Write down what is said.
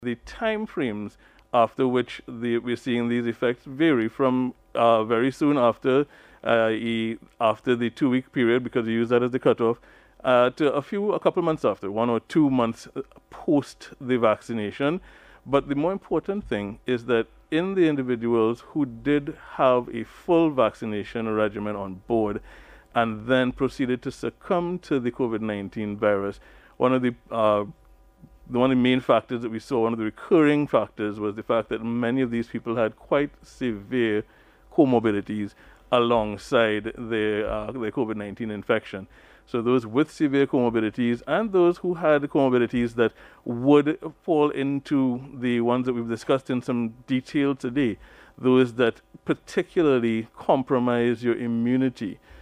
The time frames after which we're seeing these effects vary from very soon after, after the 2 week period, because we use that as the cutoff, to a couple months after, 1 or 2 months post the vaccination. But the more important thing is that in the individuals who did have a full vaccination regimen on board and then proceeded to succumb to the COVID-19 virus, one of the main factors that we saw, one of the recurring factors, was the fact that many of these people had quite severe comorbidities alongside their COVID-19 infection. So those with severe comorbidities and those who had comorbidities that would fall into the ones that we've discussed in some detail today, those that particularly compromise your immunity,